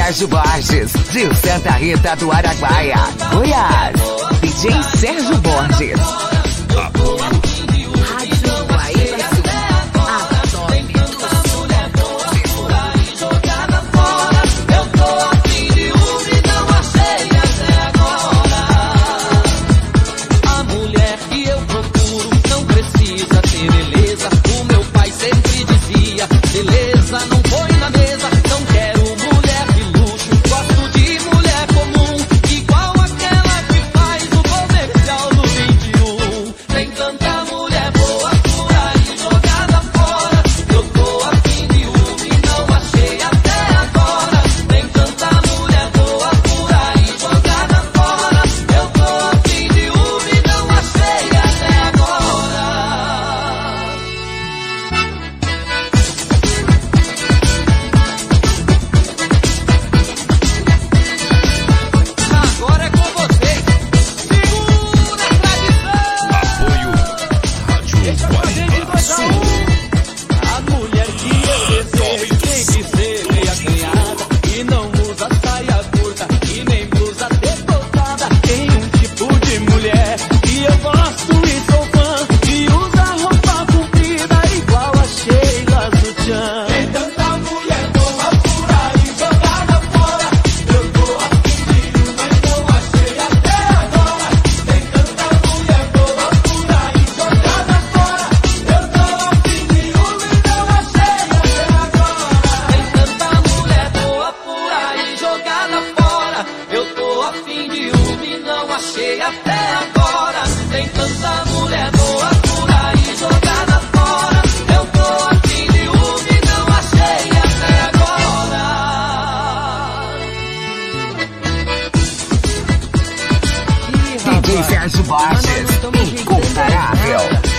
Sérgio Borges, de Santa Rita do Araguaia, Goiás. DJ Sérgio Borges. Rádio Guaíba Sul. A top do sul é boa, por aí jogada fora. Eu tô a fim de uma e não achei até agora. A mulher que eu procuro não precisa ter beleza. O meu pai sempre dizia, beleza não põe na mesa. Não quero mulher de luxo, gosto de mulher comum, igual aquela que faz o comercial do 21. Tem tanta mulher boa por aí jogada fora. Eu tô a fim de uma e não achei até agora. Tem tanta mulher boa por aí jogada fora. Eu tô a fim de uma e não achei até agora. Agora é com vocês. Segura a tradição. Apoio Rádio Guaíba Sul. A mulher que eu desejo tem que ser meia canhada e não usa saia curta e nem blusa decotada. Tem um tipo de mulher que eu gosto e sou fã, que usa roupa comprida igual a Sheila Sutiã. Tem tanta mulher boa por aí jogada fora. Eu tô a fim de uma e não achei até agora. Tem tanta mulher boa por aí jogada fora. Eu tô a fim de uma e não achei até agora. Tem tanta mulher boa por aí jogada fora. Eu tô a fim de uma e não achei até agora. Tem tanta mulher boa por aí jogada fora. Eu tô a fim de uma e não achei até agora. DJ Sérgio Borges, incomparável.